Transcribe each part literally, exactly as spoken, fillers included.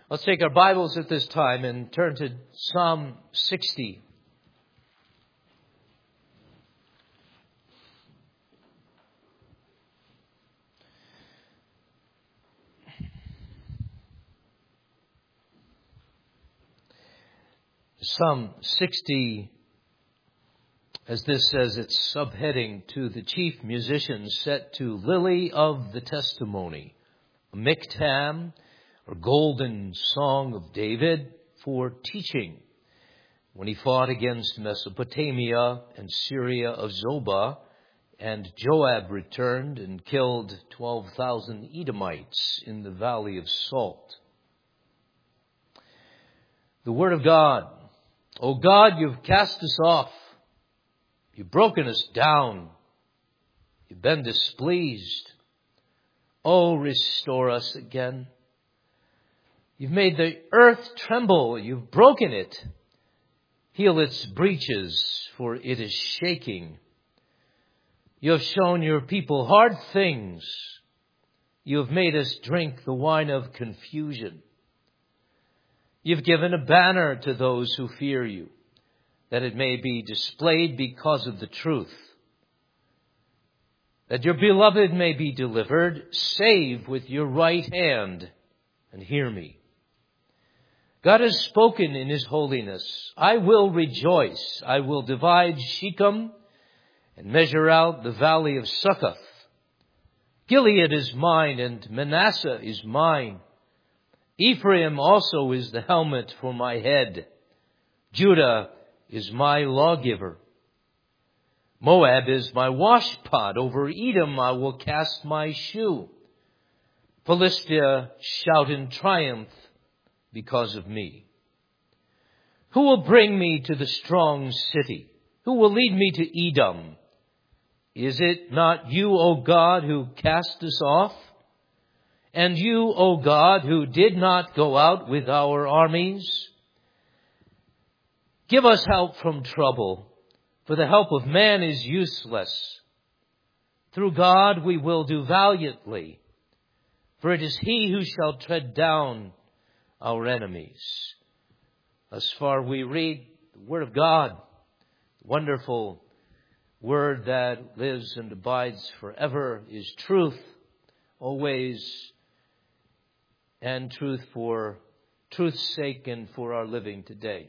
Let's take our Bibles at this time and turn to Psalm sixty. Psalm sixty, as this says, its subheading to the chief musician set to Lily of the Testimony, a miktam, or golden song of David for teaching when he fought against Mesopotamia and Syria of Zobah, and Joab returned and killed twelve thousand Edomites in the Valley of Salt. The Word of God. O God, you've cast us off. You've broken us down. You've been displeased. Oh, restore us again. You've made the earth tremble. You've broken it. Heal its breaches, for it is shaking. You have shown your people hard things. You have made us drink the wine of confusion. You've given a banner to those who fear you, that it may be displayed because of the truth. That your beloved may be delivered. Save with your right hand and hear me. God has spoken in his holiness. I will rejoice. I will divide Shechem and measure out the valley of Succoth. Gilead is mine and Manasseh is mine. Ephraim also is the helmet for my head. Judah is my lawgiver. Moab is my washpot. Over Edom I will cast my shoe. Philistia shout in triumph because of me. Who will bring me to the strong city? Who will lead me to Edom? Is it not you, O God, who cast us off? And you, O God, who did not go out with our armies? Give us help from trouble, for the help of man is useless. Through God we will do valiantly, for it is he who shall tread down our enemies. Thus far we read the Word of God, the wonderful Word that lives and abides forever, is truth, always, and truth for truth's sake and for our living today.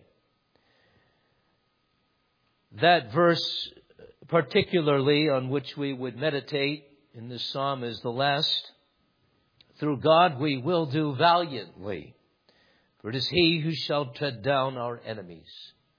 That verse particularly on which we would meditate in this psalm is the last. Through God we will do valiantly, for it is he who shall tread down our enemies.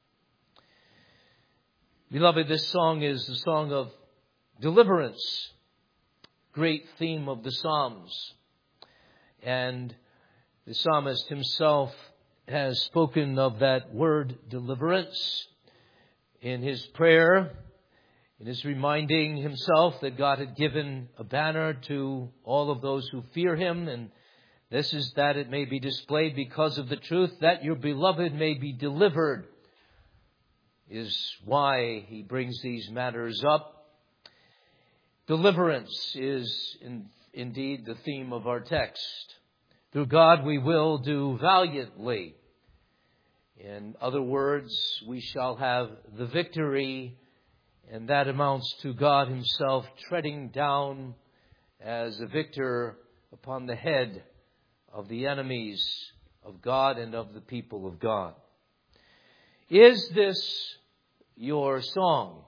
Beloved, this song is the song of deliverance, great theme of the Psalms. And the psalmist himself has spoken of that word deliverance in his prayer, in his reminding himself that God had given a banner to all of those who fear him. And this is that it may be displayed because of the truth, that your beloved may be delivered, is why he brings these matters up. Deliverance is in, indeed the theme of our text. Through God we will do valiantly. In other words, we shall have the victory, and that amounts to God himself treading down as a victor upon the head of the enemies of God and of the people of God. Is this your song?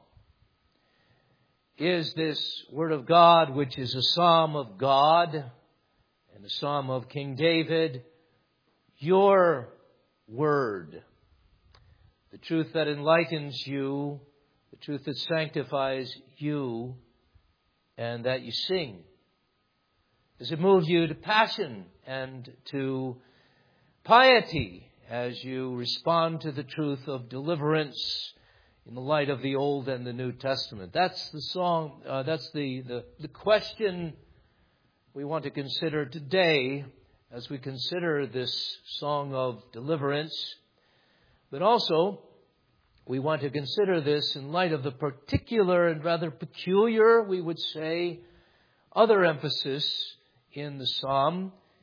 Is this Word of God, which is a psalm of God and a psalm of King David, your word? The truth that enlightens you, the truth that sanctifies you, and that you sing. Does it move you to passion and to piety as you respond to the truth of deliverance in the light of the Old and the New Testament? That's the song, uh, that's the, the, the question we want to consider today as we consider this song of deliverance. But also, we want to consider this in light of the particular and rather peculiar, we would say, other emphasis in the psalm,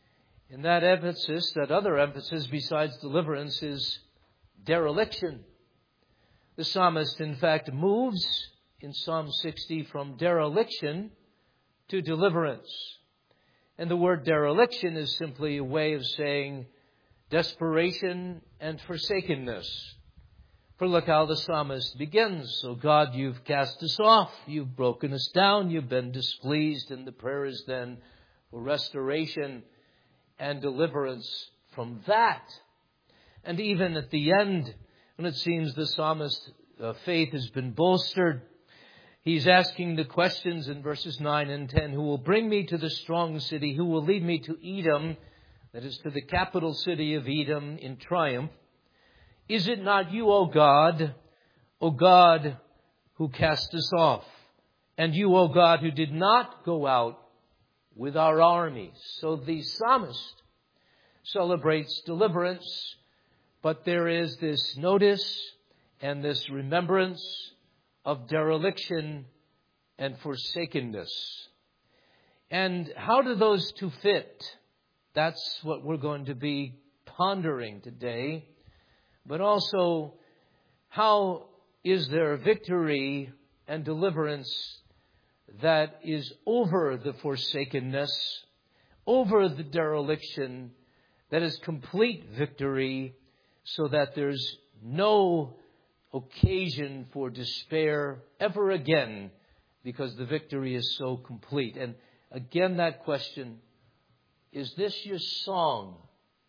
And that emphasis, that other emphasis besides deliverance, is dereliction. The psalmist, in fact, moves in Psalm sixty from dereliction to deliverance. And the word dereliction is simply a way of saying desperation and forsakenness. For look how the psalmist begins. "O God, you've cast us off. You've broken us down. You've been displeased." And the prayer is then for restoration and deliverance from that. And even at the end, when it seems the psalmist's uh, faith has been bolstered, he's asking the questions in verses nine and ten. "Who will bring me to the strong city? Who will lead me to Edom?" That is, to the capital city of Edom in triumph. "Is it not you, O God, O God, who cast us off? And you, O God, who did not go out with our armies?" So the psalmist celebrates deliverance, but there is this notice and this remembrance of dereliction and forsakenness. And how do those two fit? That's what we're going to be pondering today. But also, how is there victory and deliverance that is over the forsakenness, over the dereliction, that is complete victory, so that there's no occasion for despair ever again, because the victory is so complete. And again, that question, is this your song?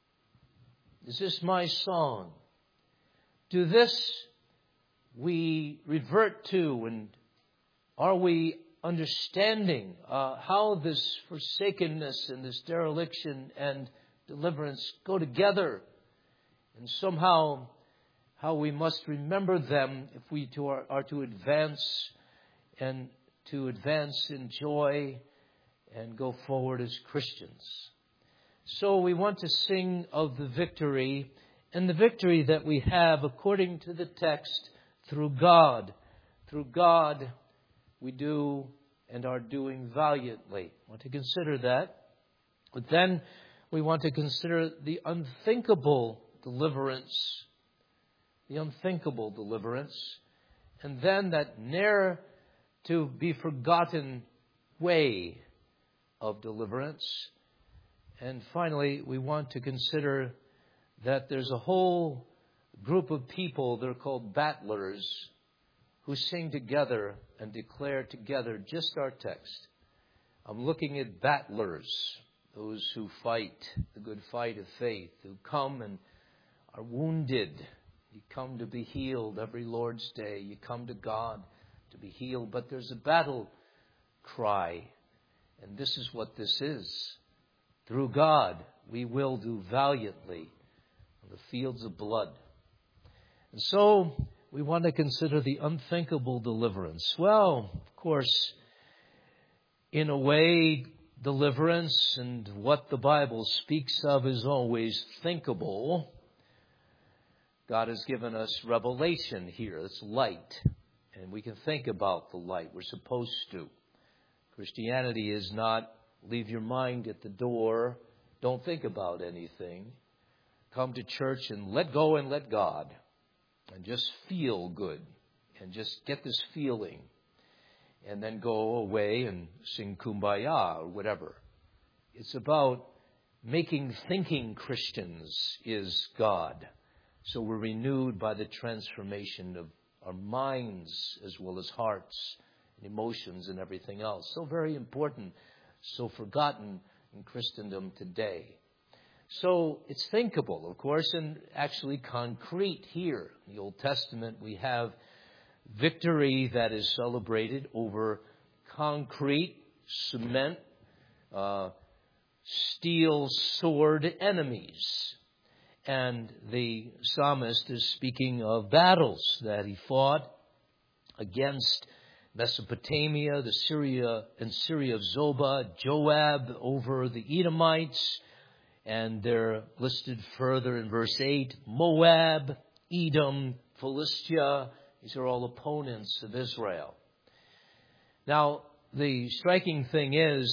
Is this my song? To this we revert to, and are we understanding uh, how this forsakenness and this dereliction and deliverance go together, and somehow how we must remember them if we to are, are to advance and to advance in joy and go forward as Christians. So we want to sing of the victory, and the victory that we have according to the text through God. Through God we do and are doing valiantly. I want to consider that. But then we want to consider the unthinkable deliverance. The unthinkable deliverance. And then that ne'er to be forgotten way of deliverance. And finally, we want to consider that there's a whole group of people, they're called battlers, who sing together and declare together just our text. I'm looking at battlers, those who fight the good fight of faith, who come and are wounded. You come to be healed every Lord's Day. You come to God to be healed. But there's a battle cry, and this is what this is. Through God, we will do valiantly on the fields of blood. And so, we want to consider the unthinkable deliverance. Well, of course, in a way, deliverance and what the Bible speaks of is always thinkable. God has given us revelation here. It's light. And we can think about the light. We're supposed to. Christianity is not leave your mind at the door. Don't think about anything. Come to church and let go and let God. And just feel good. And just get this feeling. And then go away and sing Kumbaya or whatever. It's about making thinking Christians is God. So we're renewed by the transformation of our minds as well as hearts and emotions and everything else. So very important. So forgotten in Christendom today. So it's thinkable, of course, and actually concrete here. In the Old Testament, we have victory that is celebrated over concrete, cement, uh, steel sword enemies. And the psalmist is speaking of battles that he fought against Mesopotamia, the Syria and Syria of Zobah, Joab over the Edomites, and they're listed further in verse eight, Moab, Edom, Philistia. These are all opponents of Israel. Now, the striking thing is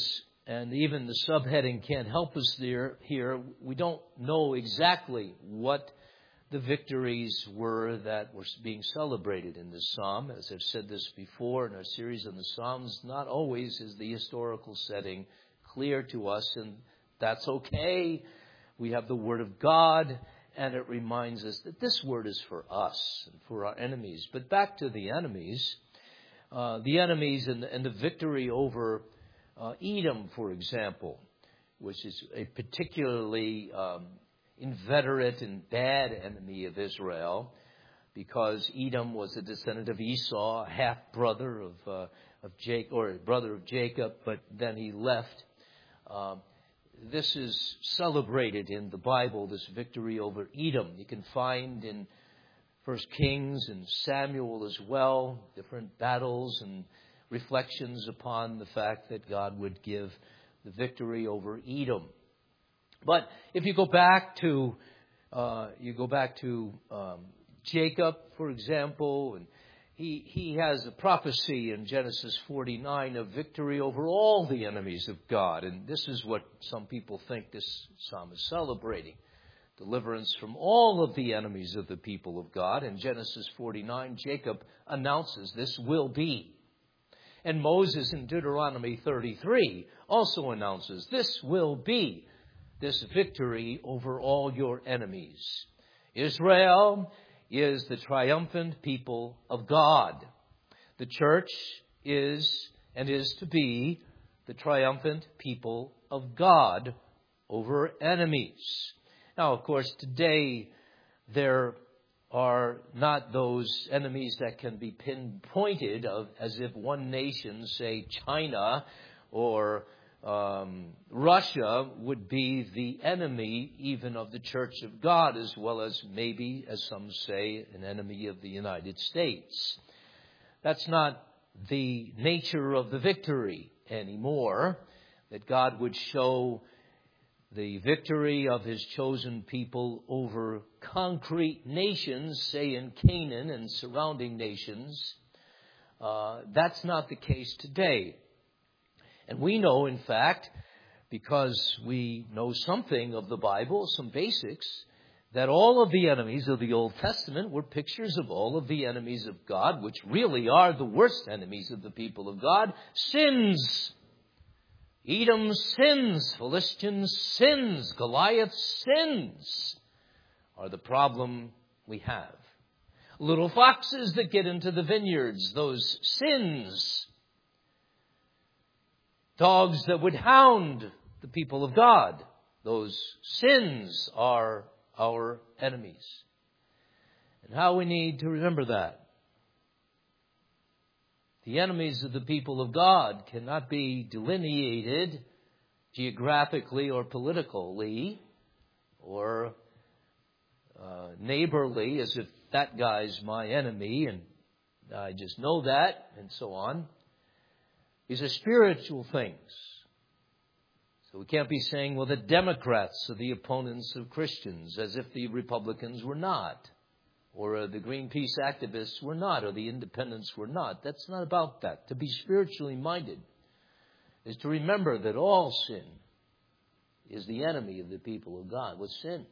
and even the subheading can't help us there here. We don't know exactly what the victories were that were being celebrated in this psalm. As I've said this before in our series on the Psalms, not always is the historical setting clear to us, and that's okay. We have the Word of God, and it reminds us that this Word is for us and for our enemies. But back to the enemies. Uh, the enemies and the, and the victory over uh, Edom, for example, which is a particularly um, inveterate and bad enemy of Israel, because Edom was a descendant of Esau, a half brother of uh, of Jacob, or a brother of Jacob, but then he left. Uh, this is celebrated in the Bible, this victory over Edom. You can find in First Kings and Samuel as well, different battles and reflections upon the fact that God would give the victory over Edom. But if you go back to uh, you go back to um, Jacob, for example, and he he has a prophecy in Genesis forty-nine of victory over all the enemies of God, and this is what some people think this psalm is celebrating. Deliverance from all of the enemies of the people of God. In Genesis forty-nine, Jacob announces this will be. And Moses in Deuteronomy thirty-three also announces this will be, this victory over all your enemies. Israel is the triumphant people of God. The church is and is to be the triumphant people of God over enemies. Now, of course, today there are not those enemies that can be pinpointed of, as if one nation, say China or um, Russia, would be the enemy even of the Church of God, as well as maybe, as some say, an enemy of the United States. That's not the nature of the victory anymore, that God would show the victory of his chosen people over concrete nations, say in Canaan and surrounding nations. Uh, that's not the case today. And we know, in fact, because we know something of the Bible, some basics, that all of the enemies of the Old Testament were pictures of all of the enemies of God, which really are the worst enemies of the people of God, sins. Edom's sins, Philistines' sins, Goliath's sins are the problem we have. Little foxes that get into the vineyards, those sins. Dogs that would hound the people of God, those sins are our enemies. And how we need to remember that. The enemies of the people of God cannot be delineated geographically or politically or uh, neighborly, as if that guy's my enemy and I just know that, and so on. These are spiritual things. So we can't be saying, well, the Democrats are the opponents of Christians, as if the Republicans were not. Or uh, the Greenpeace activists were not, or the independents were not. That's not about that. To be spiritually minded is to remember that all sin is the enemy of the people of God. What's sin?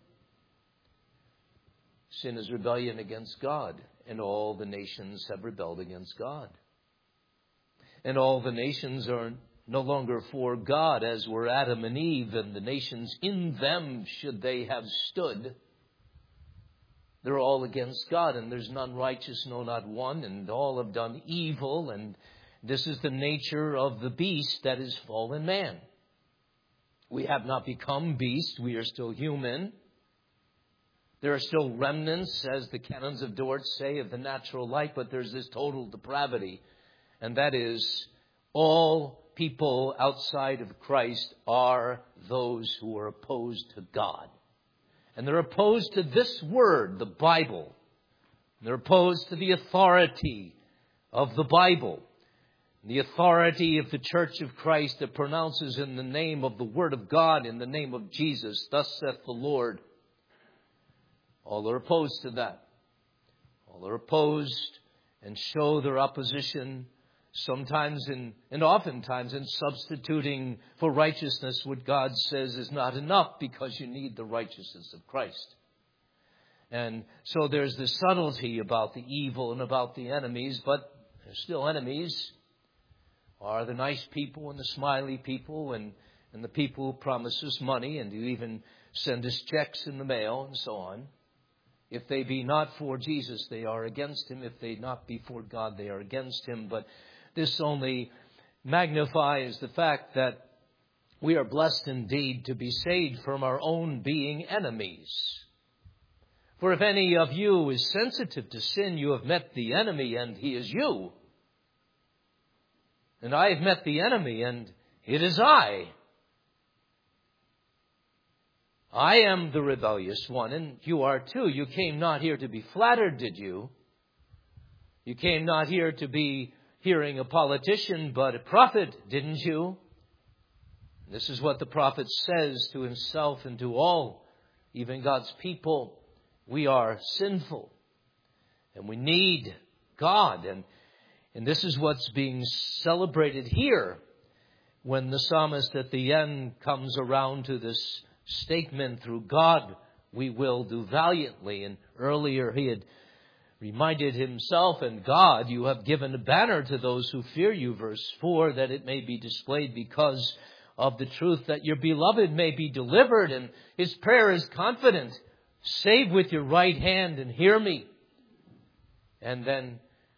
Sin is rebellion against God, and all the nations have rebelled against God. And all the nations are no longer for God, as were Adam and Eve, and the nations in them, should they have stood, they're all against God, and there's none righteous, no, not one, and all have done evil, and this is the nature of the beast that is fallen man. We have not become beasts, we are still human. There are still remnants, as the canons of Dort say, of the natural light, but there's this total depravity, and that is all people outside of Christ are those who are opposed to God. And they're opposed to this word, the Bible. They're opposed to the authority of the Bible. The authority of the Church of Christ that pronounces in the name of the Word of God, in the name of Jesus, thus saith the Lord. All are opposed to that. All are opposed and show their opposition sometimes in, and oftentimes in substituting for righteousness what God says is not enough because you need the righteousness of Christ. And so there's this subtlety about the evil and about the enemies, but they're still enemies. Are the nice people and the smiley people and, and the people who promise us money and who even send us checks in the mail and so on. If they be not for Jesus, they are against him. If they not be for God, they are against him. But this only magnifies the fact that we are blessed indeed to be saved from our own being enemies. For if any of you is sensitive to sin, you have met the enemy, and he is you. And I have met the enemy, and it is I. I am the rebellious one, and you are too. You came not here to be flattered, did you? You came not here to be hearing a politician, but a prophet, didn't you? This is what the prophet says to himself and to all, even God's people. We are sinful, and we need God. And, and this is what's being celebrated here when the psalmist at the end comes around to this statement, through God we will do valiantly. And earlier he had reminded himself, and God, you have given a banner to those who fear you, verse four, that it may be displayed because of the truth, that your beloved may be delivered. And his prayer is confident. Save with your right hand and hear me. And then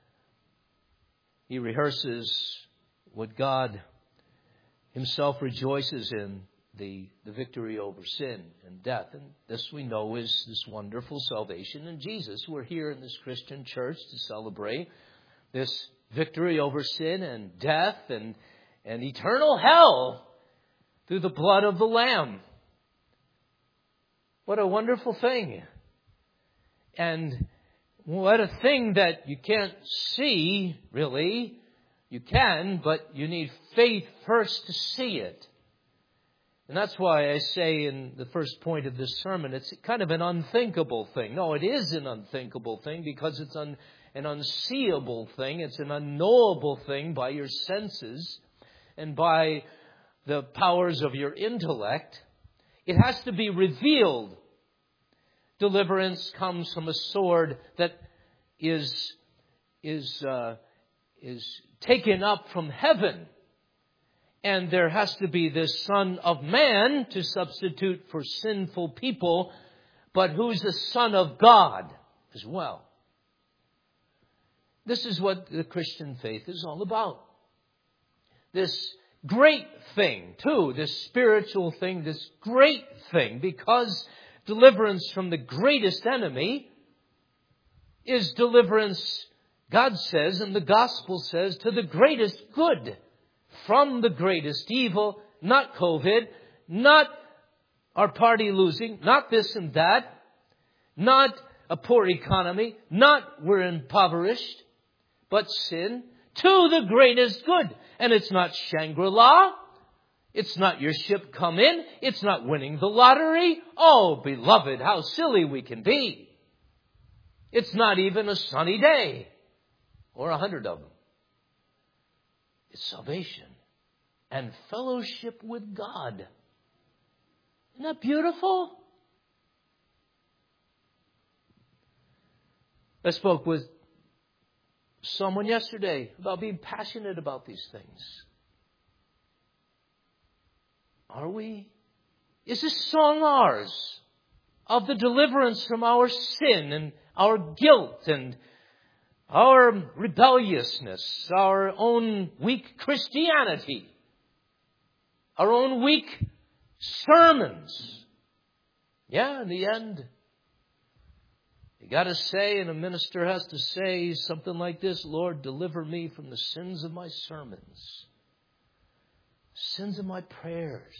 he rehearses what God himself rejoices in, the, the victory over sin and death. And this we know is this wonderful salvation in Jesus. We're here in this Christian church to celebrate this victory over sin and death and, and eternal hell through the blood of the Lamb. What a wonderful thing. And what a thing that you can't see, really. You can, but you need faith first to see it. And that's why I say in the first point of this sermon, it's kind of an unthinkable thing. No, it is an unthinkable thing because it's un, an unseeable thing. It's an unknowable thing by your senses and by the powers of your intellect. It has to be revealed. Deliverance comes from a sword that is, is, uh, is taken up from heaven. And there has to be this Son of Man to substitute for sinful people, but who's the Son of God as well. This is what the Christian faith is all about. This great thing, too, this spiritual thing, this great thing, because deliverance from the greatest enemy is deliverance, God says, and the gospel says, to the greatest good. From the greatest evil, not COVID, not our party losing, not this and that, not a poor economy, not we're impoverished, but sin, to the greatest good. And it's not Shangri-La. It's not your ship come in. It's not winning the lottery. Oh, beloved, how silly we can be. It's not even a sunny day or a hundred of them. It's salvation and fellowship with God. Isn't that beautiful? I spoke with someone yesterday about being passionate about these things. Are we? Is this song ours? Of the deliverance from our sin and our guilt and our rebelliousness, our own weak Christianity, our own weak sermons. Yeah, in the end, you got to say, and a minister has to say something like this: Lord, deliver me from the sins of my sermons, sins of my prayers,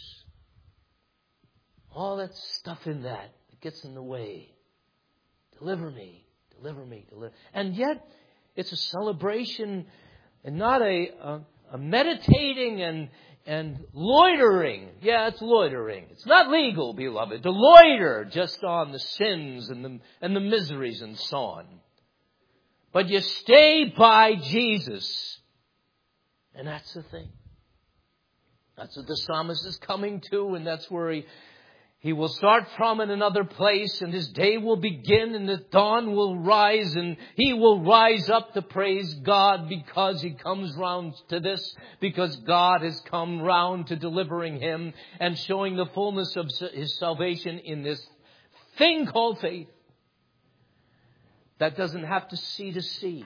all that stuff in that that gets in the way. Deliver me. Deliver me, deliver. And yet, it's a celebration and not a, a, a meditating and, and loitering. Yeah, it's loitering. It's not legal, beloved, to loiter just on the sins and the, and the miseries and so on. But you stay by Jesus. And that's the thing. That's what the psalmist is coming to, and that's where he, he will start from in another place, and his day will begin, and the dawn will rise, and he will rise up to praise God because he comes round to this, because God has come round to delivering him and showing the fullness of his salvation in this thing called faith that doesn't have to see to see.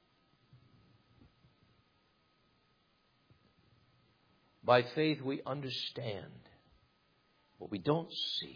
By faith, we understand what we don't see.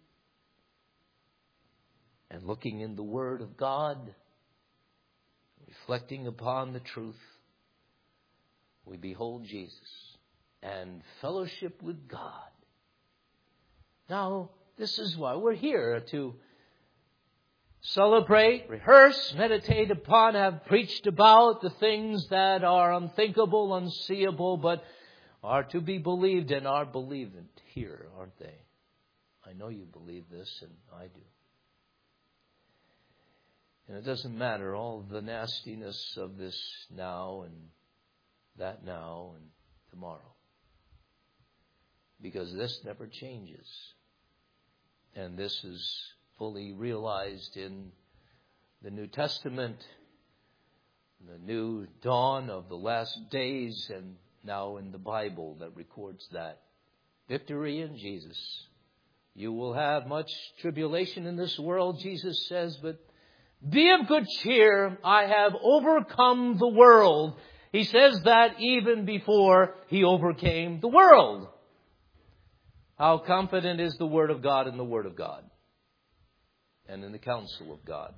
And looking in the Word of God, reflecting upon the truth, we behold Jesus and fellowship with God. Now, this is why we're here, to celebrate, rehearse, meditate upon, have preached about the things that are unthinkable, unseeable, but are to be believed and are believed here, aren't they? I know you believe this, and I do. And it doesn't matter all the nastiness of this now and that now and tomorrow. Because this never changes. And this is fully realized in the New Testament, the new dawn of the last days, and now in the Bible that records that. Victory in Jesus. You will have much tribulation in this world, Jesus says, but be of good cheer. I have overcome the world. He says that even before he overcame the world. How confident is the Word of God in the Word of God and in the counsel of God?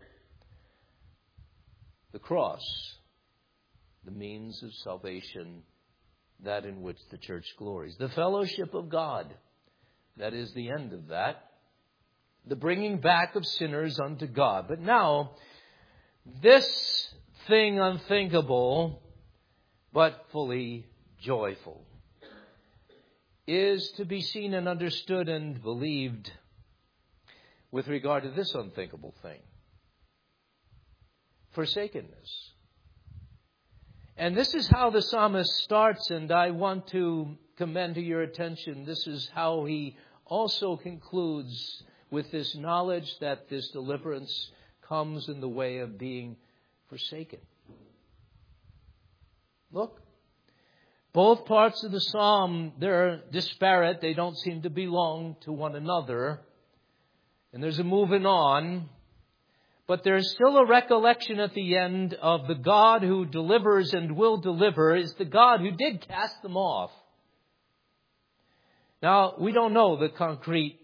The cross, the means of salvation, that in which the church glories. The fellowship of God, that is the end of that. The bringing back of sinners unto God. But now, this thing unthinkable, but fully joyful, is to be seen and understood and believed with regard to this unthinkable thing. Forsakenness. And this is how the psalmist starts, and I want to commend to your attention, this is how he also concludes, with this knowledge that this deliverance comes in the way of being forsaken. Look, both parts of the psalm, they're disparate. They don't seem to belong to one another. And there's a moving on. But there's still a recollection at the end of the God who delivers and will deliver is the God who did cast them off. Now, we don't know the concrete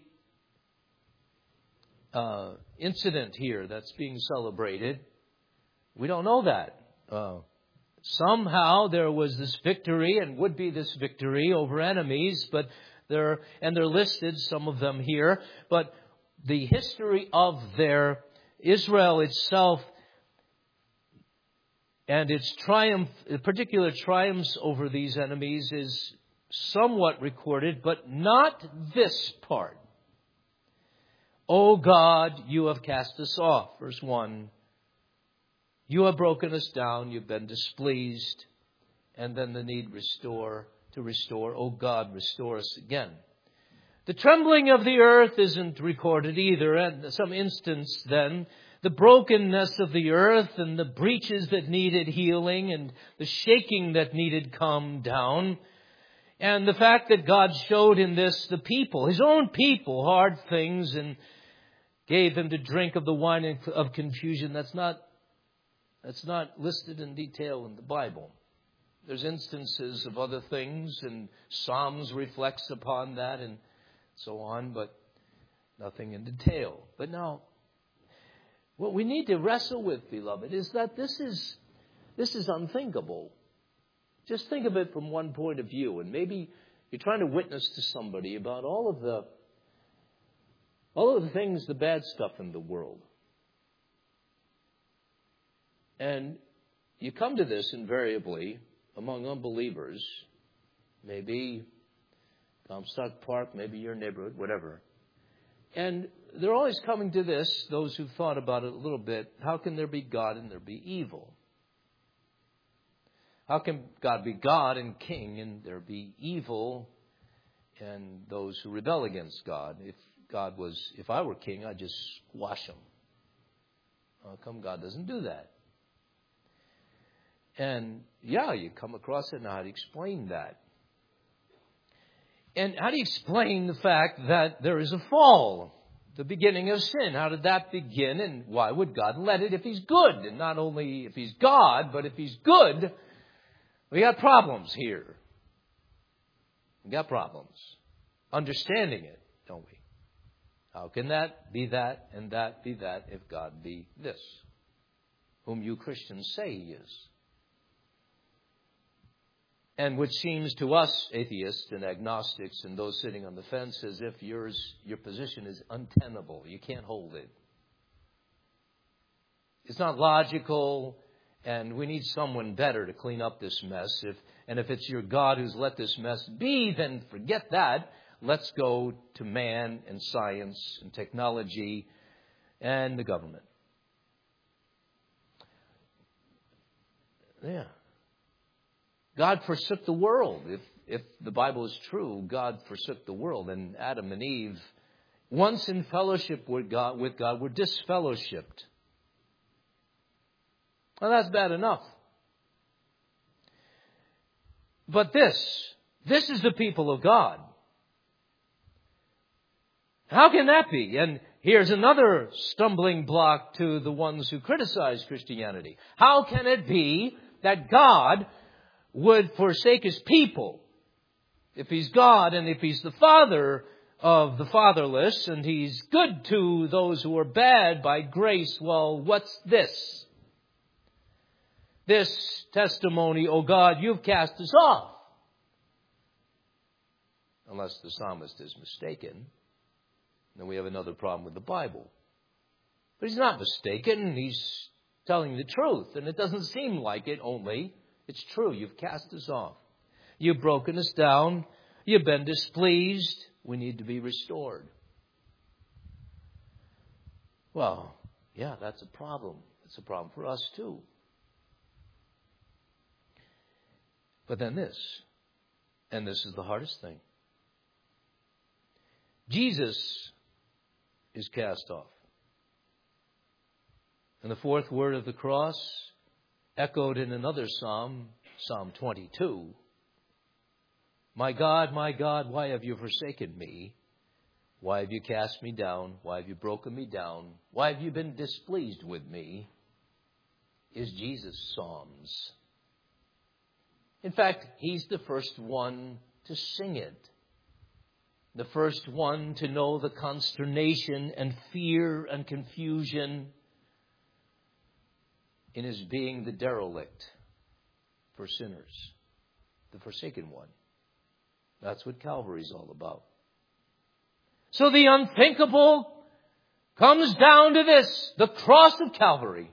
uh, incident here that's being celebrated. We don't know that. Uh, somehow there was this victory and would be this victory over enemies, but they're, and they're listed, some of them here, but the history of their Israel itself and its triumph, particular triumphs over these enemies is somewhat recorded, but not this part. O God, you have cast us off. Verse one. You have broken us down. You've been displeased. And then the need restore to restore. O God, restore us again. The trembling of the earth isn't recorded either. And some instance then, the brokenness of the earth and the breaches that needed healing and the shaking that needed calm down. And the fact that God showed in this the people, his own people, hard things and gave them to drink of the wine of confusion. That's not, that's not listed in detail in the Bible. There's instances of other things and Psalms reflects upon that and so on, but nothing in detail. But now, what we need to wrestle with, beloved, is that this is, this is unthinkable. Just think of it from one point of view, and maybe you're trying to witness to somebody about all of the all of the things, the bad stuff in the world. And you come to this invariably among unbelievers, maybe Comstock Park, maybe your neighborhood, whatever. And they're always coming to this, those who've thought about it a little bit, how can there be God and there be evil? How can God be God and king and there be evil and those who rebel against God? If God was, if I were king, I'd just squash them. How come God doesn't do that? And yeah, you come across it, and how do you explain that? And how do you explain the fact that there is a fall, the beginning of sin? How did that begin, and why would God let it if He's good? And not only if He's God, but if He's good, we got problems here. We got problems. Understanding it, don't we? How can that be that and that be that if God be this, whom you Christians say He is? And which seems to us, atheists and agnostics and those sitting on the fence, as if yours, your position is untenable. You can't hold it. It's not logical, and we need someone better to clean up this mess. If, and if it's your God who's let this mess be, then forget that. Let's go to man and science and technology and the government. Yeah. God forsook the world. If, if the Bible is true, God forsook the world. And Adam and Eve, once in fellowship with God, with God were disfellowshipped. Well, that's bad enough. But this, this is the people of God. How can that be? And here's another stumbling block to the ones who criticize Christianity. How can it be that God would forsake His people? If He's God and if He's the Father of the fatherless and He's good to those who are bad by grace, well, what's this? This testimony, oh God, you've cast us off. Unless the psalmist is mistaken, then we have another problem with the Bible. But he's not mistaken. He's telling the truth. And it doesn't seem like it only. It's true. You've cast us off. You've broken us down. You've been displeased. We need to be restored. Well, yeah, that's a problem. It's a problem for us too. But then this, and this is the hardest thing. Jesus is cast off. And the fourth word of the cross, echoed in another psalm, Psalm twenty-two. My God, my God, why have you forsaken me? Why have you cast me down? Why have you broken me down? Why have you been displeased with me? Is Jesus' psalms. In fact, He's the first one to sing it. The first one to know the consternation and fear and confusion in His being the derelict for sinners. The forsaken one. That's what Calvary is all about. So the unthinkable comes down to this, the cross of Calvary.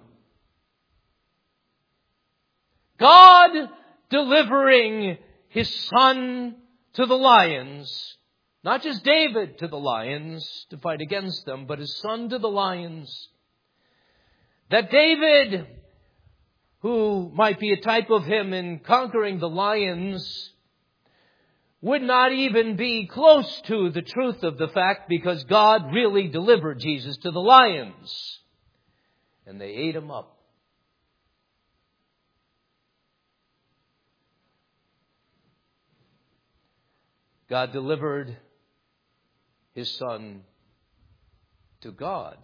God delivering His Son to the lions. Not just David to the lions to fight against them, but His Son to the lions. That David, who might be a type of him in conquering the lions, would not even be close to the truth of the fact, because God really delivered Jesus to the lions. And they ate Him up. God delivered His Son to God.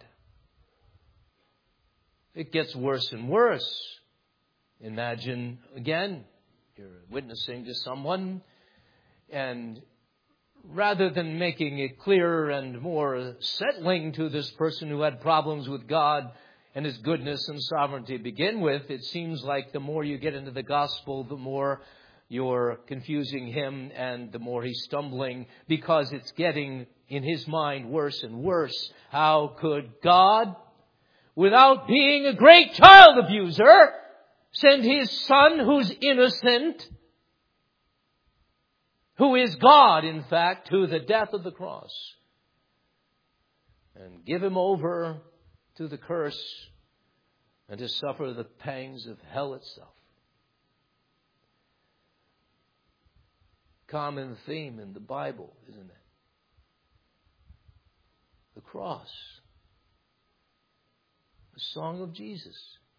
It gets worse and worse. Imagine, again, you're witnessing to someone, and rather than making it clearer and more settling to this person who had problems with God and His goodness and sovereignty to begin with, it seems like the more you get into the gospel, the more you're confusing him and the more he's stumbling, because it's getting in his mind worse and worse. How could God, without being a great child abuser, send His Son who's innocent, who is God, in fact, to the death of the cross, and give Him over to the curse and to suffer the pangs of hell itself? common theme in the Bible, isn't it? The cross. The song of Jesus.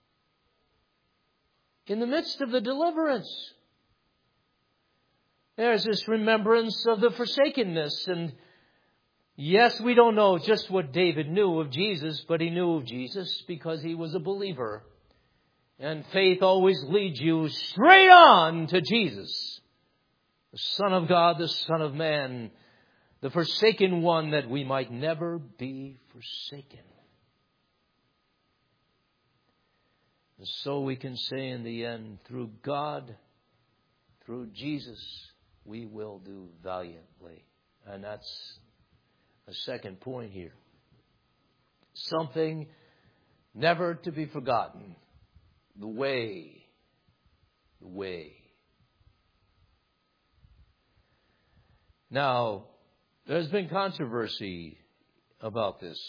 In the midst of the deliverance, there's this remembrance of the forsakenness. And yes, we don't know just what David knew of Jesus, but he knew of Jesus because he was a believer. And faith always leads you straight on to Jesus, the Son of God, the Son of Man, the forsaken one, that we might never be forsaken. And so we can say in the end, through God, through Jesus, we will do valiantly. And that's a second point here. Something never to be forgotten. The way. The way. Now, there's been controversy about this.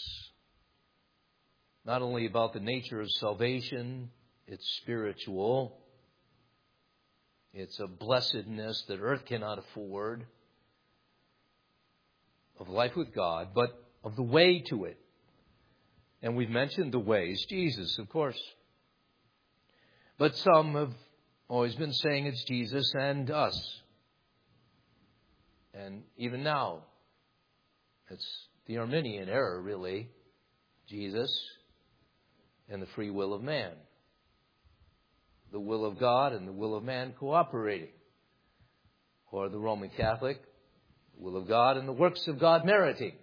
Not only about the nature of salvation, it's spiritual. It's a blessedness that earth cannot afford. Of life with God, but of the way to it. And we've mentioned the way is Jesus, of course. But some have always been saying it's Jesus and us. And even now, it's the Arminian error, really. Jesus and the free will of man. The will of God and the will of man cooperating. Or the Roman Catholic, the will of God and the works of God meriting.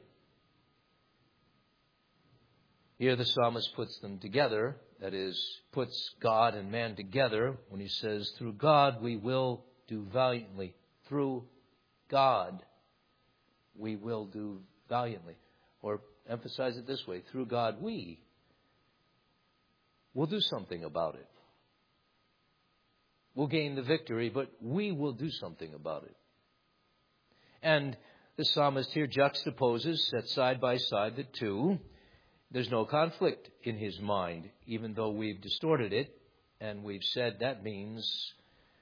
Here the psalmist puts them together. That is, puts God and man together when he says, through God we will do valiantly. Through God we will do valiantly. Or emphasize it this way, through God we will do something about it. We'll gain the victory, but we will do something about it. And the psalmist here juxtaposes, sets side by side the two. There's no conflict in his mind, even though we've distorted it. And we've said that means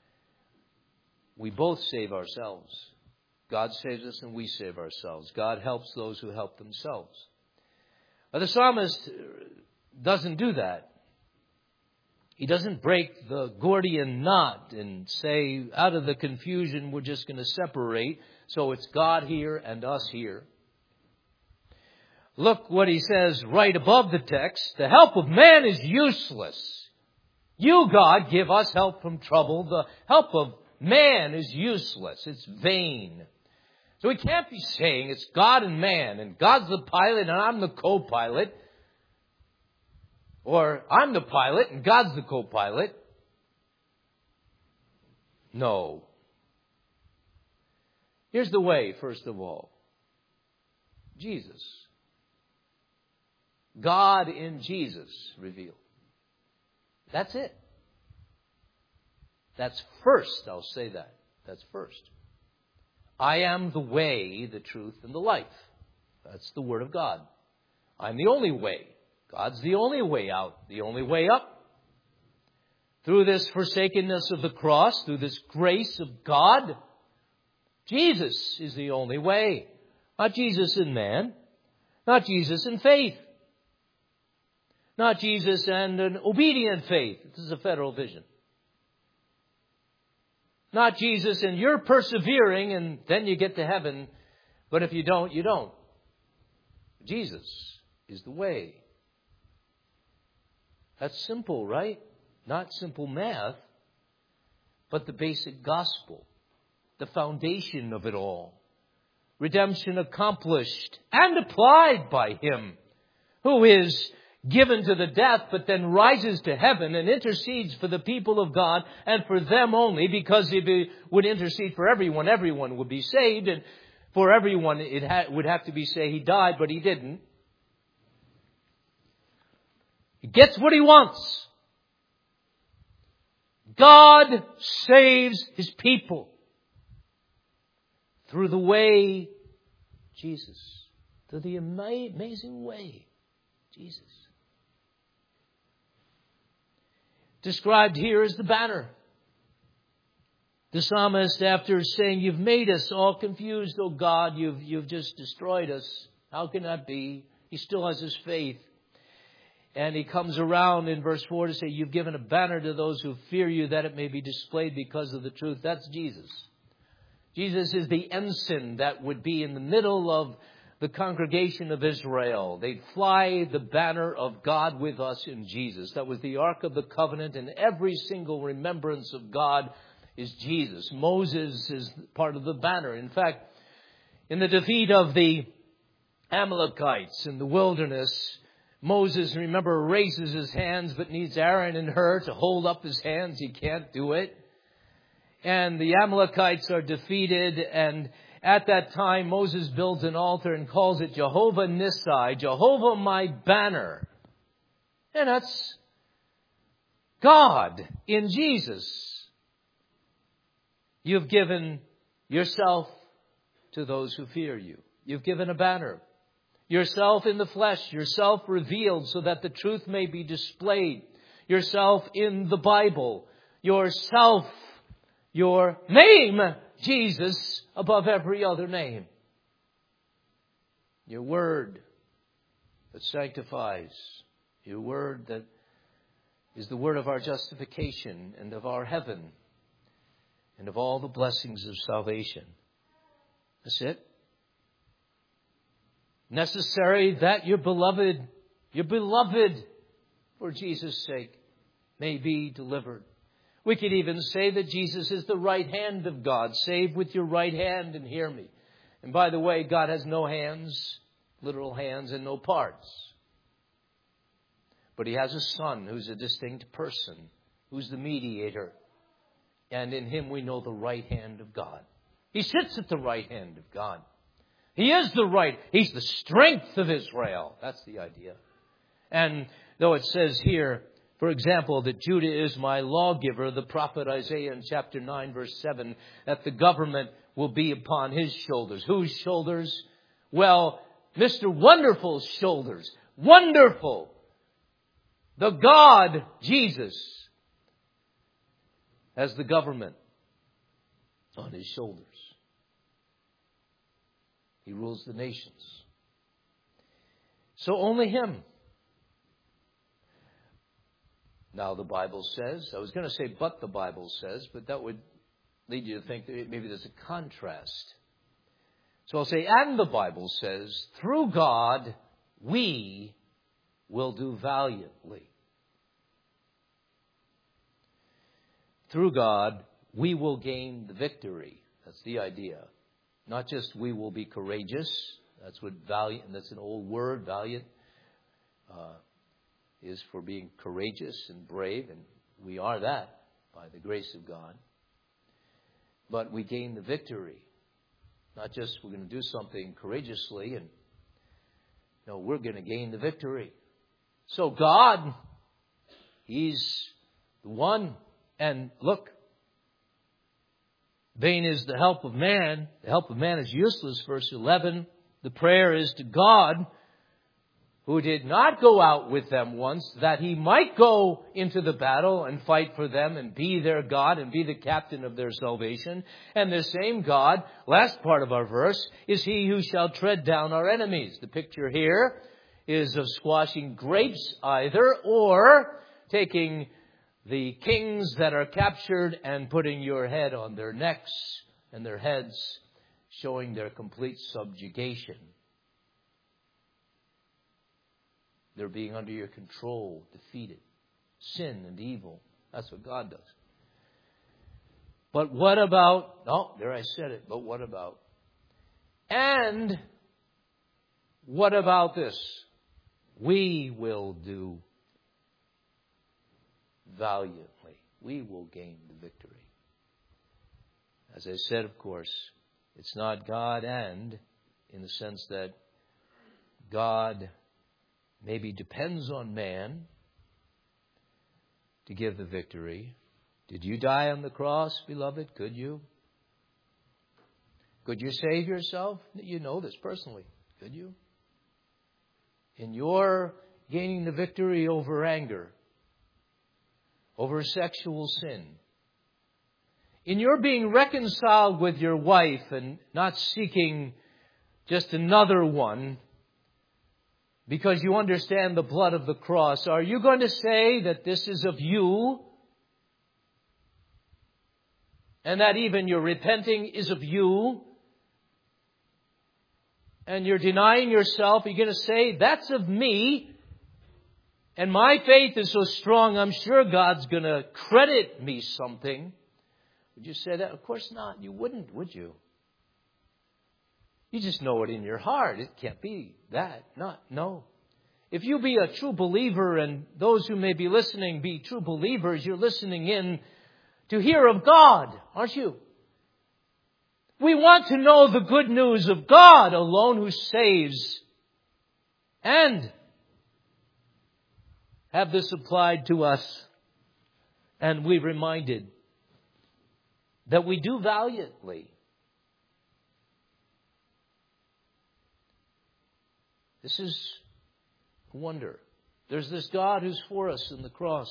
we both save ourselves. God saves us and we save ourselves. God helps those who help themselves. But the psalmist doesn't do that. He doesn't break the Gordian knot and say, out of the confusion, we're just going to separate. So it's God here and us here. Look what he says right above the text. The help of man is useless. You, God, give us help from trouble. The help of man is useless. It's vain. So he can't be saying it's God and man, and God's the pilot and I'm the co-pilot. Or I'm the pilot and God's the co-pilot. No. Here's the way, first of all. Jesus. God in Jesus revealed. That's it. That's first, I'll say that. That's first. I am the way, the truth, and the life. That's the Word of God. I'm the only way. God's the only way out, the only way up. Through this forsakenness of the cross, through this grace of God, Jesus is the only way. Not Jesus in man. Not Jesus in faith. Not Jesus and an obedient faith. This is a federal vision. Not Jesus and you're persevering and then you get to heaven. But if you don't, you don't. Jesus is the way. That's simple, right? Not simple math, but the basic gospel. The foundation of it all. Redemption accomplished and applied by Him, who is given to the death, but then rises to heaven and intercedes for the people of God and for them only, because if He would intercede for everyone, everyone would be saved. And for everyone, it ha- would have to be say He died, but He didn't. He gets what He wants. God saves His people through the way Jesus. Through the ama- amazing way Jesus. Described here as the banner. The psalmist, after saying, you've made us all confused, oh God, you've, you've just destroyed us. How can that be? He still has his faith. And he comes around in verse four to say, you've given a banner to those who fear you that it may be displayed because of the truth. That's Jesus. Jesus is the ensign that would be in the middle of the congregation of Israel. They'd fly the banner of God with us in Jesus. That was the Ark of the Covenant, and every single remembrance of God is Jesus. Moses is part of the banner. In fact, in the defeat of the Amalekites in the wilderness, Moses, remember, raises his hands but needs Aaron and Hur to hold up his hands. He can't do it. And the Amalekites are defeated, and at that time Moses builds an altar and calls it Jehovah Nissi, Jehovah my banner. And that's God in Jesus. You've given yourself to those who fear you. You've given a banner. Yourself in the flesh, yourself revealed so that the truth may be displayed. Yourself in the Bible. Yourself, your name, Jesus, above every other name. Your word that sanctifies. Your word that is the word of our justification and of our heaven and of all the blessings of salvation. That's it. Necessary that your beloved, your beloved, for Jesus' sake, may be delivered. We could even say that Jesus is the right hand of God. Save with your right hand and hear me. And by the way, God has no hands, literal hands, and no parts. But he has a Son who's a distinct person, who's the mediator. And in him we know the right hand of God. He sits at the right hand of God. He is the right. He's the strength of Israel. That's the idea. And though it says here, for example, that Judah is my lawgiver, the prophet Isaiah in chapter nine, verse seven, that the government will be upon his shoulders. Whose shoulders? Well, Mister Wonderful's shoulders. Wonderful. The God, Jesus, has the government on his shoulders. He rules the nations. So only him. Now the Bible says, I was going to say but the Bible says, but that would lead you to think that maybe there's a contrast. So I'll say, and the Bible says, through God we will do valiantly. Through God we will gain the victory. That's the idea. Not just we will be courageous. That's what valiant, that's an old word, valiant, uh, is for being courageous and brave. And we are that by the grace of God. But we gain the victory. Not just we're going to do something courageously. and No, we're going to gain the victory. So God, he's the one. And look, vain is the help of man. The help of man is useless. Verse eleven. The prayer is to God, who did not go out with them once, that he might go into the battle and fight for them and be their God and be the captain of their salvation. And the same God, last part of our verse, is he who shall tread down our enemies. The picture here is of squashing grapes either, or taking the kings that are captured and putting your head on their necks and their heads, showing their complete subjugation. They're being under your control, defeated. Sin and evil. That's what God does. But what about, oh, there I said it, but what about? And what about this? We will do valiantly. We will gain the victory. As I said, of course, it's not God and, in the sense that God maybe depends on man to give the victory. Did you die on the cross, beloved? Could you? Could you save yourself? You know this personally. Could you? In your gaining the victory over anger, over sexual sin, in your being reconciled with your wife and not seeking just another one because you understand the blood of the cross, are you going to say that this is of you? And that even your repenting is of you? And you're denying yourself, are you going to say, that's of me? And my faith is so strong, I'm sure God's going to credit me something. Would you say that? Of course not. You wouldn't, would you? You just know it in your heart. It can't be that. Not, no. If you be a true believer, and those who may be listening be true believers, you're listening in to hear of God, aren't you? We want to know the good news of God alone who saves, and have this applied to us. And we're reminded that we do valiantly. This is a wonder. There's this God who's for us in the cross.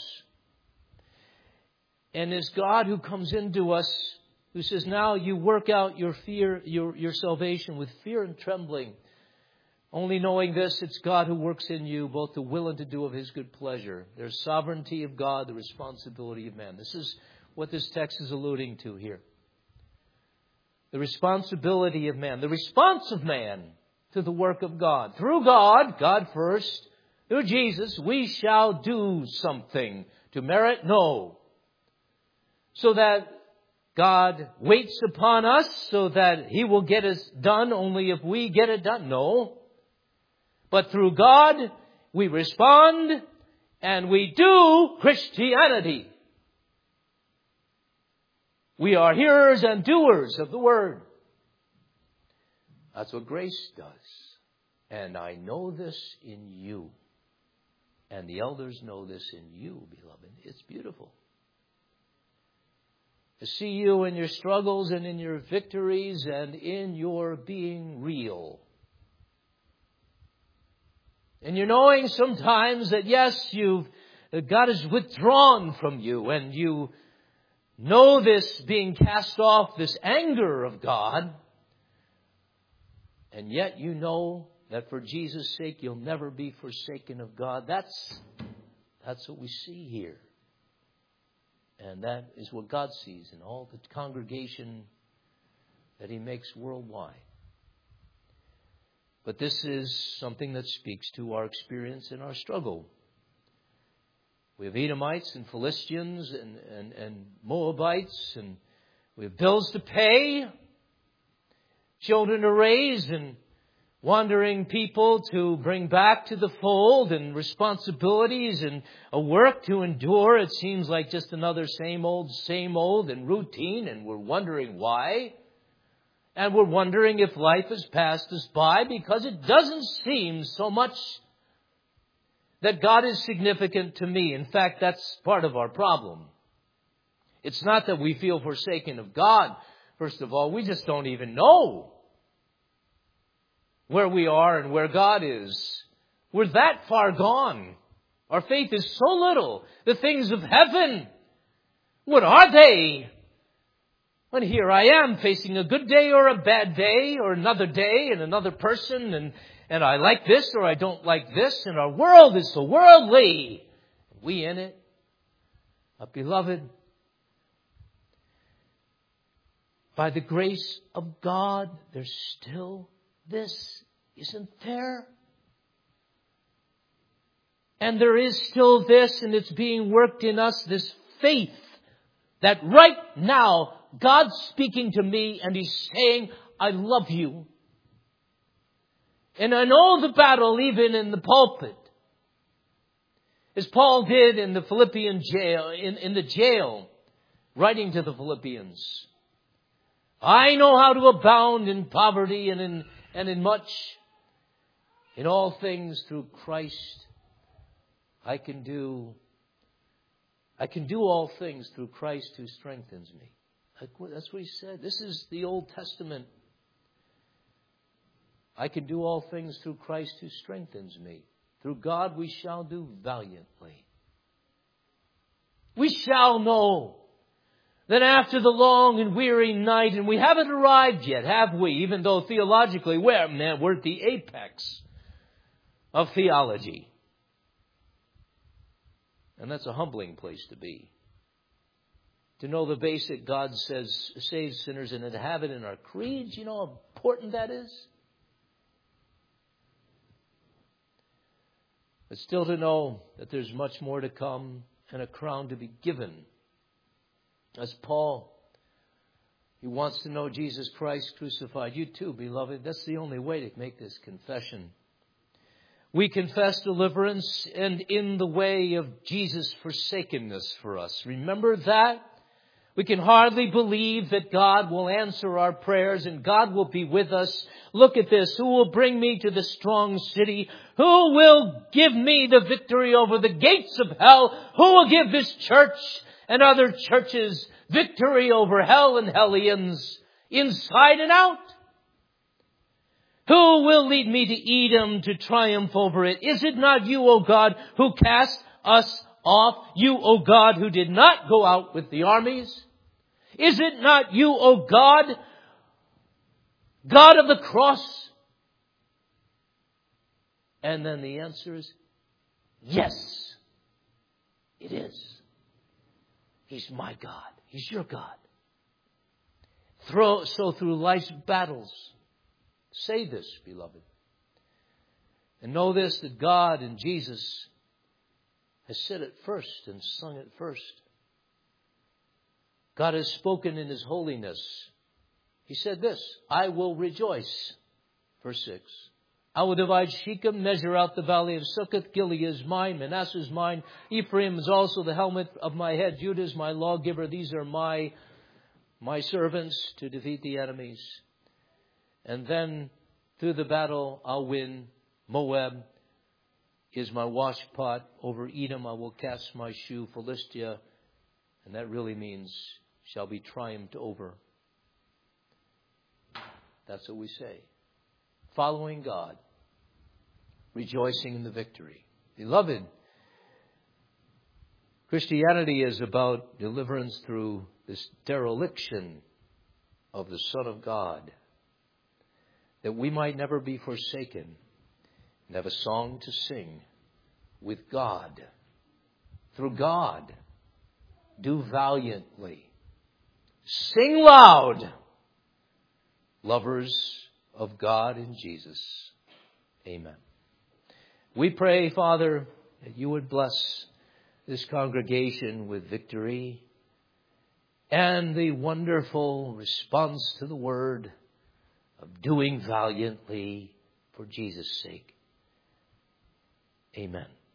And this God who comes into us, who says, now you work out your fear, your, your salvation with fear and trembling. Only knowing this, it's God who works in you both to will and to do of His good pleasure. There's sovereignty of God, the responsibility of man. This is what this text is alluding to here. The responsibility of man, the response of man to the work of God. Through God, God first, through Jesus, we shall do something to merit? No. So that God waits upon us so that He will get us done only if we get it done? No. But through God, we respond and we do Christianity. We are hearers and doers of the Word. That's what grace does. And I know this in you. And the elders know this in you, beloved. It's beautiful. To see you in your struggles and in your victories and in your being real. And you're knowing sometimes that yes, you've, that God has withdrawn from you, and you know this being cast off, this anger of God. And yet you know that for Jesus' sake you'll never be forsaken of God. That's, that's what we see here. And that is what God sees in all the congregation that He makes worldwide. But this is something that speaks to our experience and our struggle. We have Edomites and Philistines and, and, and Moabites, and we have bills to pay, children to raise, and wandering people to bring back to the fold, and responsibilities and a work to endure. It seems like just another same old, same old and routine, and we're wondering why. And we're wondering if life has passed us by, because it doesn't seem so much that God is significant to me. In fact, that's part of our problem. It's not that we feel forsaken of God. First of all, we just don't even know where we are and where God is. We're that far gone. Our faith is so little. The things of heaven, what are they? When here I am facing a good day or a bad day or another day and another person, and, and I like this or I don't like this, and our world is so worldly. We in it. But beloved, by the grace of God, there's still this, isn't there? And there is still this, and it's being worked in us, this faith that right now God's speaking to me and He's saying, I love you. And I know the battle even in the pulpit. As Paul did in the Philippian jail, in, in the jail, writing to the Philippians. I know how to abound in poverty and in, and in much. In all things through Christ, I can do, I can do all things through Christ who strengthens me. That's what he said. This is the Old Testament. I can do all things through Christ who strengthens me. Through God we shall do valiantly. We shall know Then after the long and weary night, and we haven't arrived yet, have we? Even though theologically, we're, man, we're at the apex of theology. And that's a humbling place to be. To know the basic God says saves sinners and to have it in our creeds, you know how important that is? But still to know that there's much more to come and a crown to be given. As Paul, he wants to know Jesus Christ crucified. You too, beloved. That's the only way to make this confession. We confess deliverance and in the way of Jesus' forsakenness for us. Remember that? We can hardly believe that God will answer our prayers and God will be with us. Look at this. Who will bring me to the strong city? Who will give me the victory over the gates of hell? Who will give this church and other churches victory over hell and hellions inside and out? Who will lead me to Edom to triumph over it? Is it not you, O God, who cast us off? You, O God, who did not go out with the armies? Is it not you, O God, God of the cross? And then the answer is, yes, it is. He's my God. He's your God. Throw, so through life's battles, say this, beloved. And know this, that God and Jesus has said it first and sung it first. God has spoken in His holiness. He said this, I will rejoice. Verse six. I will divide Shechem, measure out the valley of Succoth. Gilead is mine, Manasseh is mine. Ephraim is also the helmet of my head. Judah is my lawgiver. These are my, my servants to defeat the enemies. And then through the battle I'll win. Moab is my washpot. Over Edom I will cast my shoe. Philistia, and that really means shall be triumphed over. That's what we say. Following God. Rejoicing in the victory. Beloved, Christianity is about deliverance through this dereliction of the Son of God. That we might never be forsaken and have a song to sing with God. Through God. Do valiantly. Sing loud. Lovers of God and Jesus. Amen. We pray, Father, that you would bless this congregation with victory and the wonderful response to the word of doing valiantly for Jesus' sake. Amen.